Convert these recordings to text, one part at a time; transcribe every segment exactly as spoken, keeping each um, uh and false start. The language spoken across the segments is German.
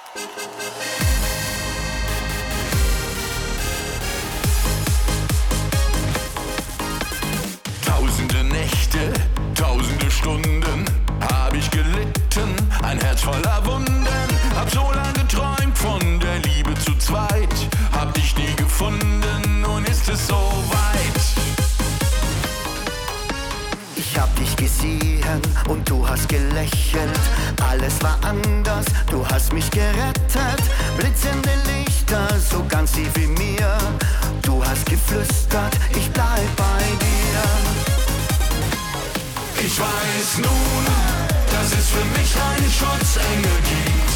Tausende Nächte, tausende Stunden hab ich gelitten, ein Herz voller Wunden. Hab so lange geträumt von der Liebe zu zweit, hab dich nie gefunden, nun ist es so weit. Ich hab dich gesehen und du hast gelächelt, alles war anders, du hast mich gerettet. Blitzende Lichter, so ganz tief wie mir, du hast geflüstert, ich bleib bei dir. Ich weiß nun, dass es für mich einen Schutzengel gibt.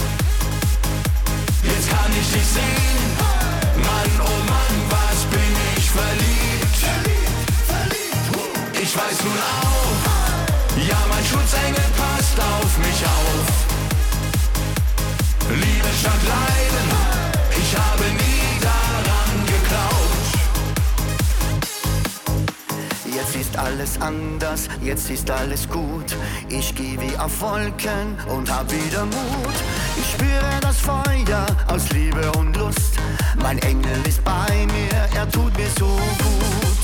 Jetzt kann ich dich sehen, Mann, oh Mann, was bin ich verliebt. Ich weiß nun auch, ja, mein Schutzengel passt auf mich auf. Liebe statt Leiden, ich habe nie daran geglaubt. Jetzt ist alles anders, jetzt ist alles gut. Ich geh wie auf Wolken und hab wieder Mut. Ich spüre das Feuer aus Liebe und Lust. Mein Engel ist bei mir, er tut mir so gut.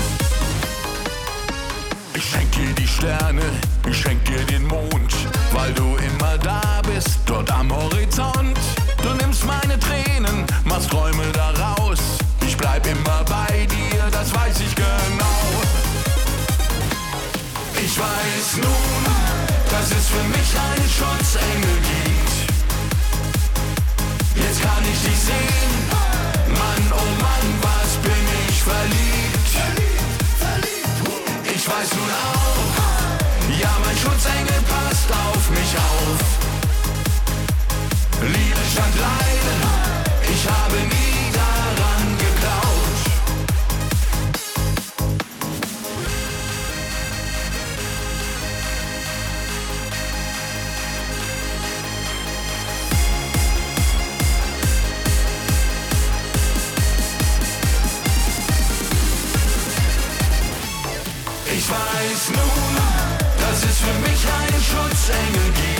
Ich schenk dir die Sterne, ich schenk dir den Mond, weil du immer da bist, dort am Horizont. Du nimmst meine Tränen, machst Träume daraus. Ich bleib immer bei dir, das weiß ich genau. Ich weiß nun, dass es für mich einen Schutzengel gibt. Jetzt kann ich dich sehen, Mann, oh Mann, was bin ich verliebt. Ich weiß nun auch, ja, mein Schutzengel passt auf mich auf. Liebe statt Leiden, ich habe nie daran geglaubt. Ich weiß nun, dass es für mich einen Schutzengel gibt.